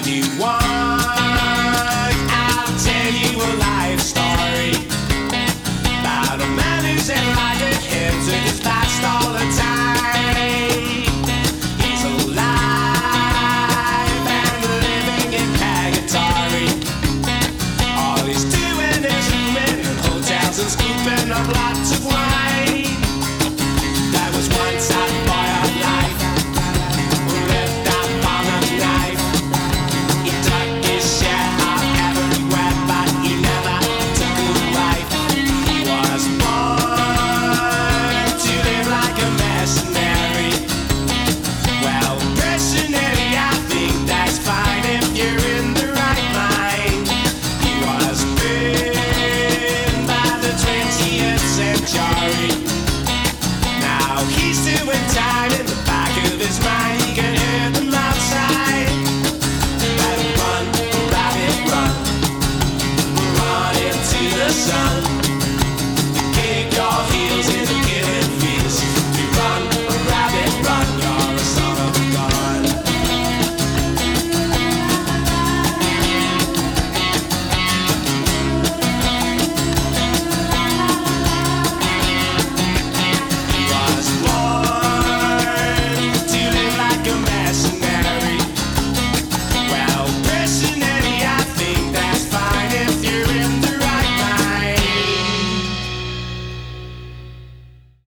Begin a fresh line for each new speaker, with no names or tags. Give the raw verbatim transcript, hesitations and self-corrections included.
you want, I'll tell you a life story about a man who's in like a him to his last all the time. He's alive and living in purgatory. All he's doing is rooming in hotels and scooping up lots of wine. There was once a boy of life who lived up on a knife. He took his share of everywhere, but he never took a wife. He was born to live like a mercenary. Well, personally, I think that's fine if you're in the right mind. He was burned by the twentieth century. Now he's doing time in the back of his mind. He can hear them outside. Let him run, rabbit, run, run into the sun.